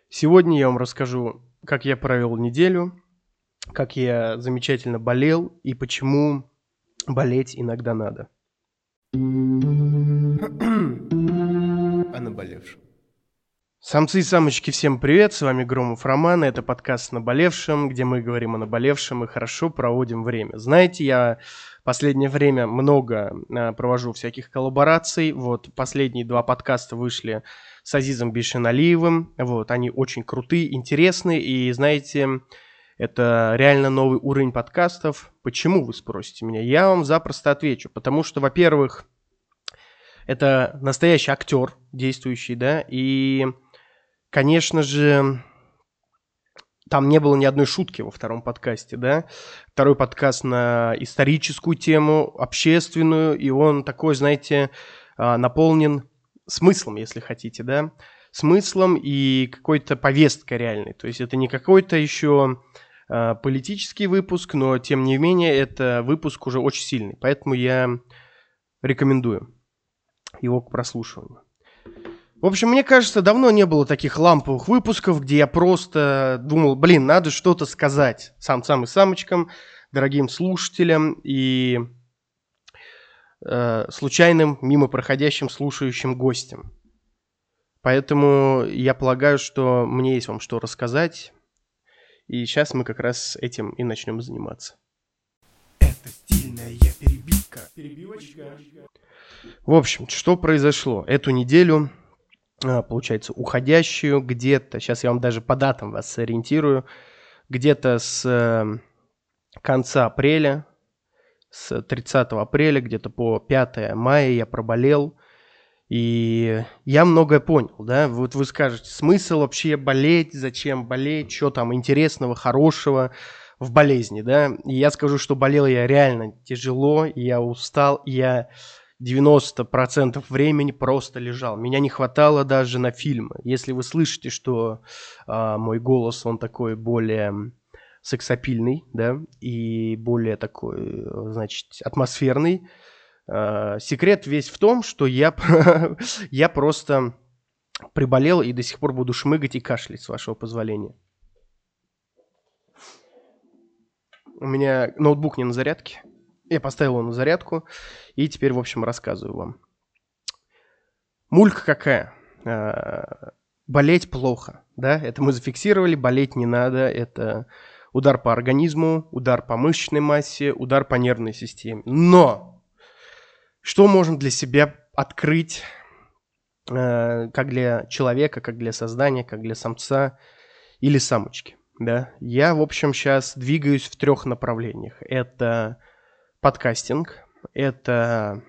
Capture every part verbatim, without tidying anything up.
Сегодня я вам расскажу, как я провел неделю, как я замечательно болел и почему болеть иногда надо. О наболевшем. Самцы и самочки, всем привет, с вами Громов Роман, это подкаст о наболевшем, где мы говорим о наболевшем и хорошо проводим время. Знаете, я в последнее время много а, провожу всяких коллабораций, вот последние два подкаста вышли с Азизом Бишеналиевым, вот, они очень крутые, интересные, и знаете, это реально новый уровень подкастов. Почему, вы спросите меня? Я вам запросто отвечу, потому что, во-первых, это настоящий актер, действующий, да, и... Конечно же, там не было ни одной шутки во втором подкасте, да. Второй подкаст на историческую тему, общественную, и он такой, знаете, наполнен смыслом, если хотите, да. Смыслом и какой-то повесткой реальной. То есть это не какой-то еще политический выпуск, но тем не менее это выпуск уже очень сильный. Поэтому я рекомендую его к прослушиванию. В общем, мне кажется, давно не было таких ламповых выпусков, где я просто думал, блин, надо что-то сказать самцам и самочкам, дорогим слушателям и э, случайным, мимо проходящим, слушающим гостям. Поэтому я полагаю, что мне есть вам что рассказать, и сейчас мы как раз этим и начнем заниматься. Это стильная перебивка. Перебивочка. В общем, что произошло? Эту неделю... получается, уходящую где-то, сейчас я вам даже по датам вас сориентирую, где-то с конца апреля, с тридцатого апреля, где-то по пятое мая я проболел, и я многое понял, да, вот вы скажете, смысл вообще болеть, зачем болеть, что там интересного, хорошего в болезни, да, и я скажу, что болел я реально тяжело, я устал, я... девяносто процентов времени просто лежал. Меня не хватало даже на фильмы. Если вы слышите, что э, мой голос, он такой более сексапильный, да, и более такой, значит, атмосферный, э, секрет весь в том, что я, я просто приболел и до сих пор буду шмыгать и кашлять, с вашего позволения. У меня ноутбук не на зарядке. Я поставил его на зарядку, и теперь, в общем, рассказываю вам. Мулька какая? А, болеть плохо, да? Это мы зафиксировали, болеть не надо. Это удар по организму, удар по мышечной массе, удар по нервной системе. Но что можно для себя открыть, а, как для человека, как для создания, как для самца или самочки, да? Я, в общем, сейчас двигаюсь в трех направлениях. Это... подкастинг, это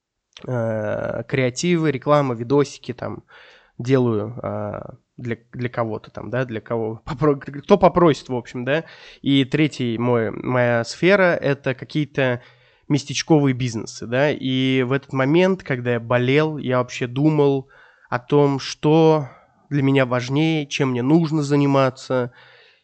э, креативы, реклама, видосики, там, делаю э, для, для кого-то там, да, для кого, попро- кто попросит, в общем, да, и третий мой, моя сфера, это какие-то местечковые бизнесы, да, и в этот момент, когда я болел, я вообще думал о том, что для меня важнее, чем мне нужно заниматься,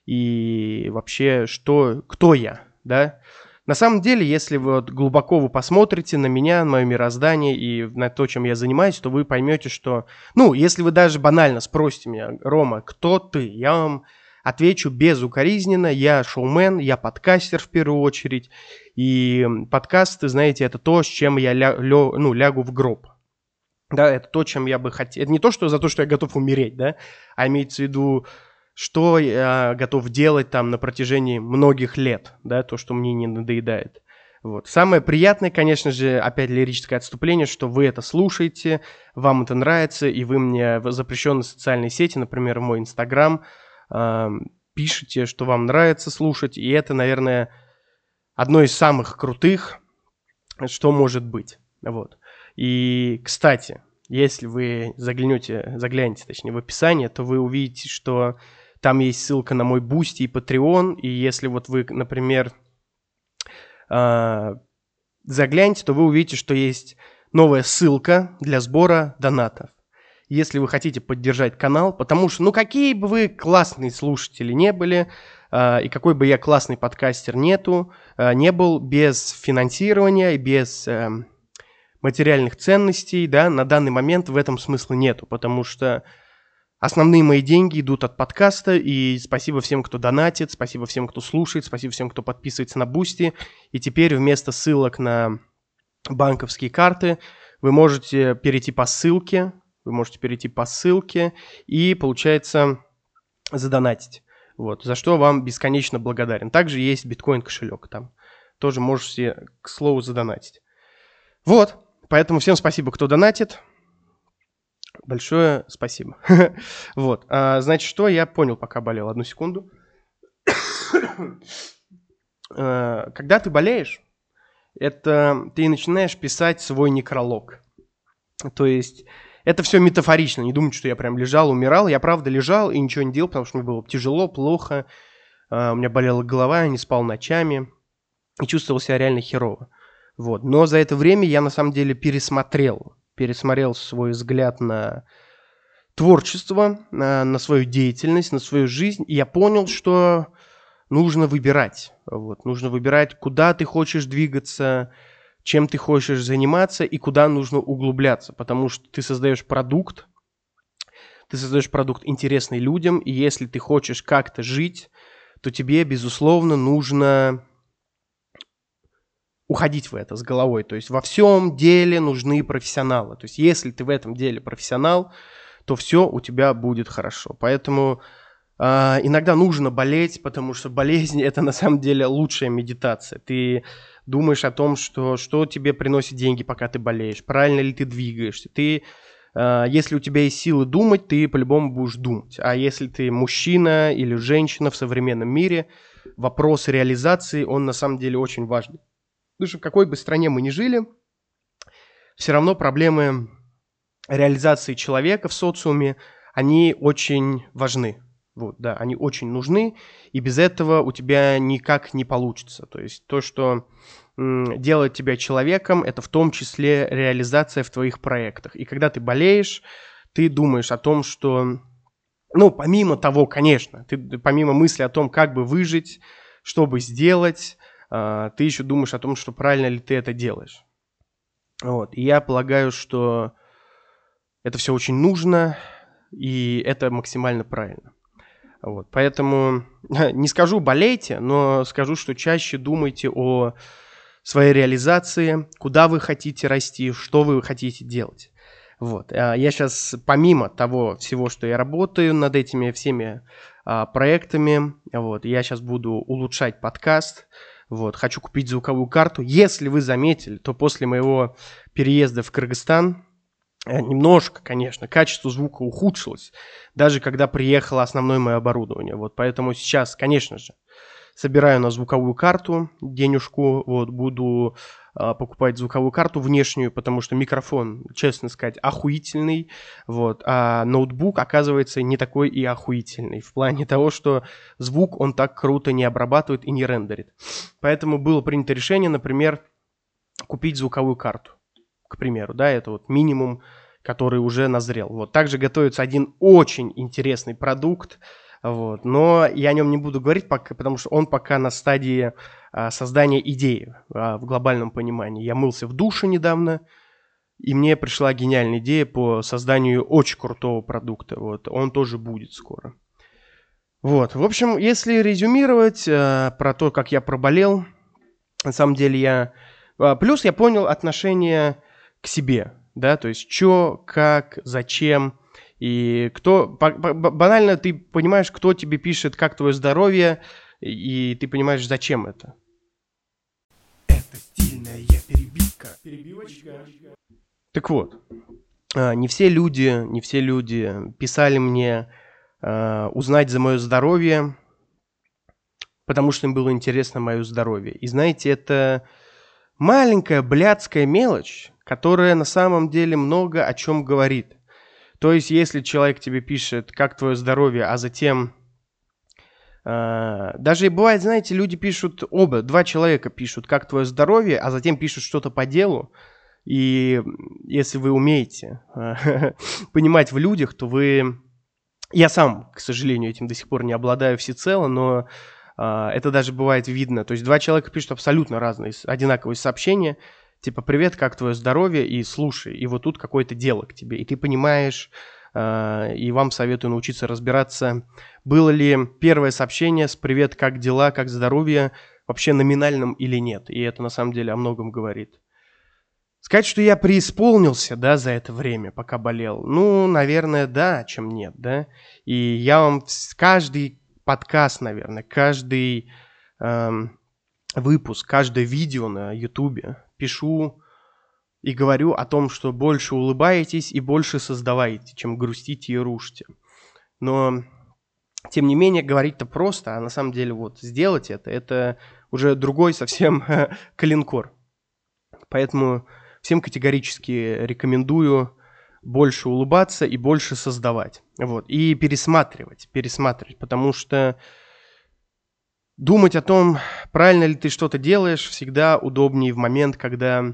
и вообще, что, кто я, да. На самом деле, если вы вот глубоко вы посмотрите на меня, на мое мироздание и на то, чем я занимаюсь, то вы поймете, что... Ну, если вы даже банально спросите меня, Рома, кто ты? Я вам отвечу безукоризненно. Я шоумен, я подкастер в первую очередь. И подкасты, знаете, это то, с чем я ля, лё, ну, лягу в гроб. Да, это то, чем я бы хотел... Это не то, что за то, что я готов умереть, да, а имеется в виду... что я готов делать там на протяжении многих лет, да, то, что мне не надоедает. Вот. Самое приятное, конечно же, опять лирическое отступление, что вы это слушаете, вам это нравится, и вы мне в запрещенной социальной сети, например, в мой Инстаграм, э, пишете, что вам нравится слушать, и это, наверное, одно из самых крутых, что может быть. Вот. И, кстати, если вы заглянете, заглянете, точнее, в описание, то вы увидите, что там есть ссылка на мой Boosty и Patreon, и если вот вы, например, заглянете, то вы увидите, что есть новая ссылка для сбора донатов. Если вы хотите поддержать канал, потому что, ну, какие бы вы классные слушатели не были, и какой бы я классный подкастер нету, не был, без финансирования и без материальных ценностей, да, на данный момент в этом смысла нету, потому что основные мои деньги идут от подкаста, и спасибо всем, кто донатит, спасибо всем, кто слушает, спасибо всем, кто подписывается на Boosty. И теперь вместо ссылок на банковские карты вы можете перейти по ссылке, вы можете перейти по ссылке и, получается, задонатить. Вот, за что вам бесконечно благодарен. Также есть биткоин-кошелек там. Тоже можете, к слову, задонатить. Вот, поэтому всем спасибо, кто донатит. Большое спасибо. Вот, а, значит, что я понял, пока болел. Одну секунду. Когда ты болеешь, это ты начинаешь писать свой некролог. То есть это все метафорично. Не думайте, что я прям лежал, умирал. Я правда лежал и ничего не делал, потому что мне было тяжело, плохо. У меня болела голова, я не спал ночами. И чувствовал себя реально херово. Вот. Но за это время я на самом деле пересмотрел. Пересмотрел свой взгляд на творчество, на, на свою деятельность, на свою жизнь. И я понял, что нужно выбирать. Вот. Нужно выбирать, куда ты хочешь двигаться, чем ты хочешь заниматься и куда нужно углубляться. Потому что ты создаешь продукт, ты создаешь продукт, интересный людям. И если ты хочешь как-то жить, то тебе, безусловно, нужно уходить в это с головой. То есть во всем деле нужны профессионалы. То есть если ты в этом деле профессионал, то все у тебя будет хорошо. Поэтому э, иногда нужно болеть, потому что болезнь – это на самом деле лучшая медитация. Ты думаешь о том, что, что тебе приносит деньги, пока ты болеешь, правильно ли ты двигаешься. Ты, э, если у тебя есть силы думать, ты по-любому будешь думать. А если ты мужчина или женщина в современном мире, вопрос реализации, он на самом деле очень важный. Потому что в какой бы стране мы ни жили, все равно проблемы реализации человека в социуме, они очень важны. Вот, да, они очень нужны, и без этого у тебя никак не получится. То есть то, что м, делает тебя человеком, это в том числе реализация в твоих проектах. И когда ты болеешь, ты думаешь о том, что, ну, помимо того, конечно, ты помимо мысли о том, как бы выжить, что бы сделать, ты еще думаешь о том, что правильно ли ты это делаешь. Вот. И я полагаю, что это все очень нужно, и это максимально правильно. Вот. Поэтому не скажу болейте, но скажу, что чаще думайте о своей реализации, куда вы хотите расти, что вы хотите делать. Вот. Я сейчас, помимо того всего, что я работаю над этими всеми проектами, вот, я сейчас буду улучшать подкаст. Вот, хочу купить звуковую карту. Если вы заметили, то после моего переезда в Кыргызстан немножко, конечно, качество звука ухудшилось, даже когда приехало основное мое оборудование. Вот, поэтому сейчас, конечно же, собираю на звуковую карту денежку, вот, буду а, покупать звуковую карту внешнюю, потому что микрофон, честно сказать, охуительный, вот, а ноутбук, оказывается, не такой и охуительный, в плане того, что звук он так круто не обрабатывает и не рендерит. Поэтому было принято решение, например, купить звуковую карту, к примеру, да, это вот минимум, который уже назрел. Вот, также готовится один очень интересный продукт, вот. Но я о нем не буду говорить, пока, потому что он пока на стадии а, создания идеи а, в глобальном понимании. Я мылся в душе недавно, и мне пришла гениальная идея по созданию очень крутого продукта. Вот. Он тоже будет скоро. Вот. В общем, если резюмировать а, про то, как я проболел, на самом деле я... А, плюс я понял отношение к себе, да, то есть что, как, зачем... И кто, банально ты понимаешь, кто тебе пишет, как твое здоровье, и ты понимаешь, зачем это. Это стильная перебивка. Перебивочка. Так вот, не все люди, не все люди писали мне узнать за мое здоровье, потому что им было интересно мое здоровье. И знаете, это маленькая блядская мелочь, которая на самом деле много о чем говорит. То есть, если человек тебе пишет, как твое здоровье, а затем... Э, даже и бывает, знаете, люди пишут, оба, два человека пишут, как твое здоровье, а затем пишут что-то по делу. И если вы умеете э, понимать в людях, то вы... Я сам, к сожалению, этим до сих пор не обладаю всецело, но э, это даже бывает видно. То есть, два человека пишут абсолютно разные, одинаковые сообщения. Типа, привет, как твое здоровье? И слушай, и вот тут какое-то дело к тебе. И ты понимаешь, И вам советую научиться разбираться, было ли первое сообщение с «Привет, как дела, как здоровье» вообще номинальным или нет. И это на самом деле о многом говорит. Сказать, что я преисполнился, да, за это время, пока болел, ну, наверное, да, чем нет, да. И я вам каждый подкаст, наверное, каждый эм, выпуск, каждое видео на Ютубе пишу и говорю о том, что больше улыбаетесь и больше создаваете, чем грустите и рушите. Но, тем не менее, говорить-то просто, а на самом деле вот сделать это, это уже другой совсем калинкор. Поэтому всем категорически рекомендую больше улыбаться и больше создавать. Вот. И пересматривать, пересматривать, потому что думать о том, правильно ли ты что-то делаешь, всегда удобнее в момент, когда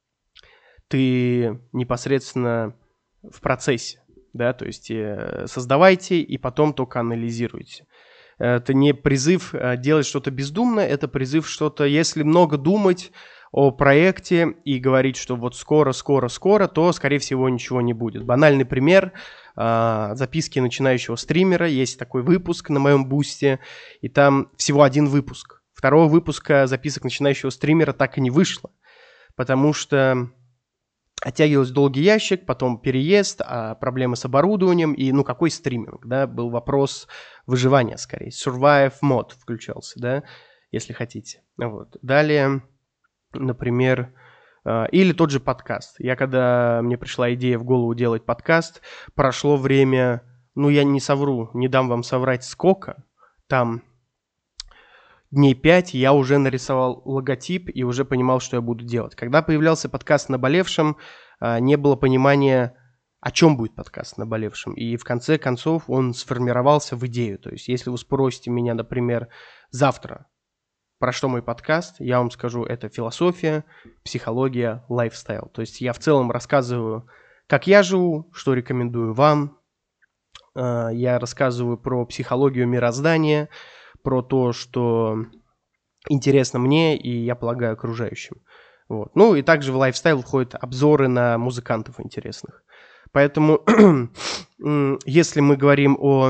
ты непосредственно в процессе, да, то есть э, создавайте и потом только анализируйте. Это не призыв э, делать что-то бездумно, это призыв что-то, если много думать о проекте и говорить, что вот скоро, скоро, скоро, то, скорее всего, ничего не будет. Банальный пример, э, записки начинающего стримера, есть такой выпуск на моем бусте, и там всего один выпуск. Второго выпуска записок начинающего стримера так и не вышло, потому что оттягивался долгий ящик, потом переезд, а проблемы с оборудованием и, ну, какой стриминг, да, был вопрос выживания, скорее. Survive мод включался, да, если хотите. Вот. Далее, например, э, или тот же подкаст. Я, когда мне пришла идея в голову делать подкаст, прошло время, ну, я не совру, не дам вам соврать сколько, там дней пять я уже нарисовал логотип и уже понимал, что я буду делать. Когда появлялся подкаст «Наболевшим», не было понимания, о чем будет подкаст «Наболевшим». И в конце концов он сформировался в идею. То есть если вы спросите меня, например, завтра, про что мой подкаст, я вам скажу, это философия, психология, лайфстайл. То есть я в целом рассказываю, как я живу, что рекомендую вам. Я рассказываю про психологию мироздания, про то, что интересно мне и, я полагаю, окружающим. Вот. Ну и также в лайфстайл входят обзоры на музыкантов интересных. Поэтому, если мы говорим о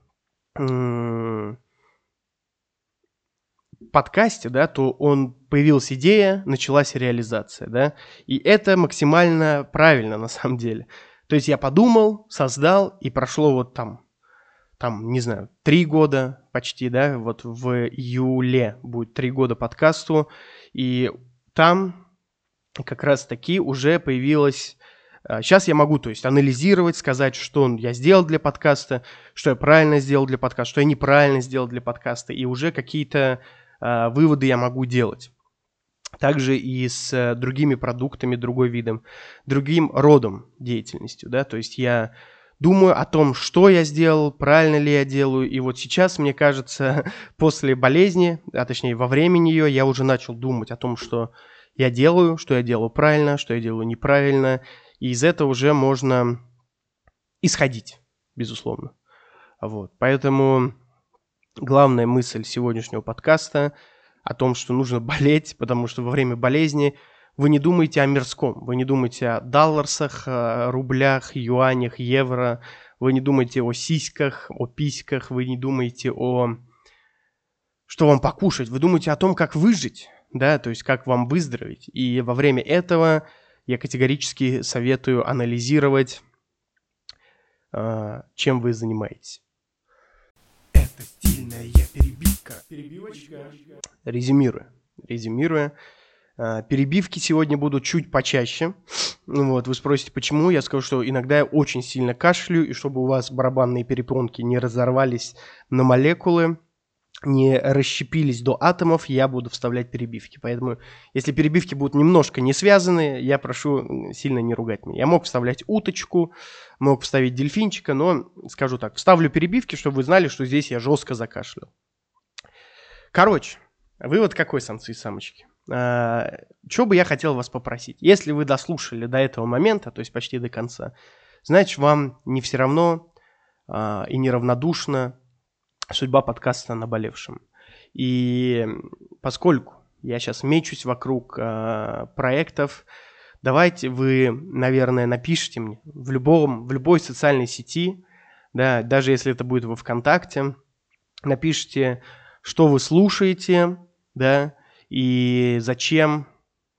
подкасте, да, то он появилась идея, началась реализация, да, и это максимально правильно на самом деле. То есть я подумал, создал, и прошло вот там, там, не знаю, три года почти, да, вот в июле будет три года подкасту, и там как раз-таки уже появилась... Сейчас я могу, то есть, анализировать, сказать, что я сделал для подкаста, что я правильно сделал для подкаста, что я неправильно сделал для подкаста, и уже какие-то э, выводы я могу делать. Также и с э, другими продуктами, другой видом, другим родом деятельностью, да, то есть я думаю о том, что я сделал, правильно ли я делаю, и вот сейчас, мне кажется, после болезни, а точнее во время нее, я уже начал думать о том, что я делаю, что я делаю правильно, что я делаю неправильно, и из этого уже можно исходить, безусловно. Вот. Поэтому главная мысль сегодняшнего подкаста о том, что нужно болеть, потому что во время болезни вы не думаете о мирском, вы не думаете о долларах, рублях, юанях, евро, вы не думаете о сиськах, о письках, вы не думаете о... что вам покушать, вы думаете о том, как выжить, да, то есть как вам выздороветь. И во время этого я категорически советую анализировать, чем вы занимаетесь. Это стильная перебивка. Перебивочка. Резюмируя. Резюмируя. Перебивки сегодня будут чуть почаще. Вот, вы спросите, почему? Я скажу, что иногда я очень сильно кашляю, и чтобы у вас барабанные перепонки не разорвались на молекулы, не расщепились до атомов, я буду вставлять перебивки. Поэтому, если перебивки будут немножко не связаны, я прошу сильно не ругать меня. Я мог вставлять уточку, мог вставить дельфинчика, но, скажу так, вставлю перебивки, чтобы вы знали, что здесь я жестко закашлял. Короче, вывод какой, самцы и самочки? А, что бы я хотел вас попросить? Если вы дослушали до этого момента, то есть почти до конца, значит, вам не все равно а, и неравнодушно судьба подкаста «Наболевшим». И поскольку я сейчас мечусь вокруг э, проектов, давайте вы, наверное, напишите мне в любом, в любой социальной сети, да, даже если это будет во ВКонтакте, напишите, что вы слушаете, да, и зачем,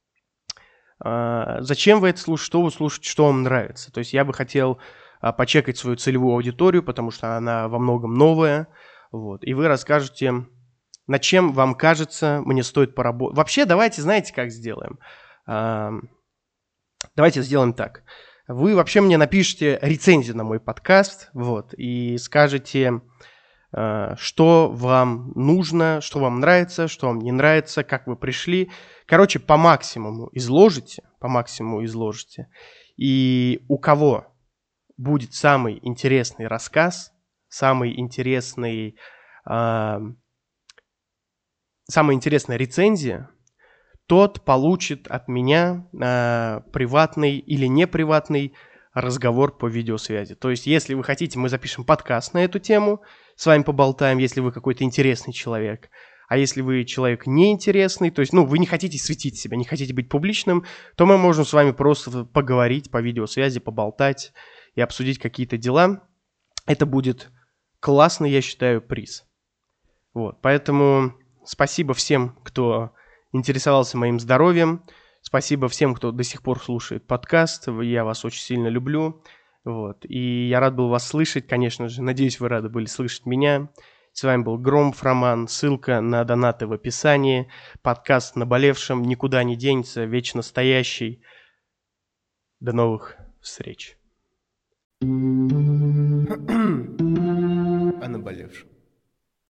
э, зачем вы это слушаете, что вы слушаете, что вам нравится. То есть я бы хотел э, почекать свою целевую аудиторию, потому что она во многом новая, вот, и вы расскажете, над чем вам кажется, мне стоит поработать. Вообще, давайте, знаете, как сделаем? Э, давайте сделаем так. Вы вообще мне напишите рецензию на мой подкаст, вот, и скажете, э, что вам нужно, что вам нравится, что вам не нравится, как вы пришли. Короче, по максимуму изложите, по максимуму изложите. И у кого будет самый интересный рассказ, самый интересный, э, самая интересная рецензия, тот получит от меня э, приватный или неприватный разговор по видеосвязи. То есть, если вы хотите, мы запишем подкаст на эту тему, с вами поболтаем, если вы какой-то интересный человек. А если вы человек неинтересный, то есть, ну, вы не хотите светить себя, не хотите быть публичным, то мы можем с вами просто поговорить по видеосвязи, поболтать и обсудить какие-то дела. Это будет классный, я считаю, приз. Вот, поэтому спасибо всем, кто интересовался моим здоровьем. Спасибо всем, кто до сих пор слушает подкаст. Я вас очень сильно люблю. Вот. И я рад был вас слышать, конечно же. Надеюсь, вы рады были слышать меня. С вами был Громов Роман. Ссылка на донаты в описании. Подкаст «Наболевшем». Никуда не денется. Вечно стоящий. До новых встреч. О наболевшем.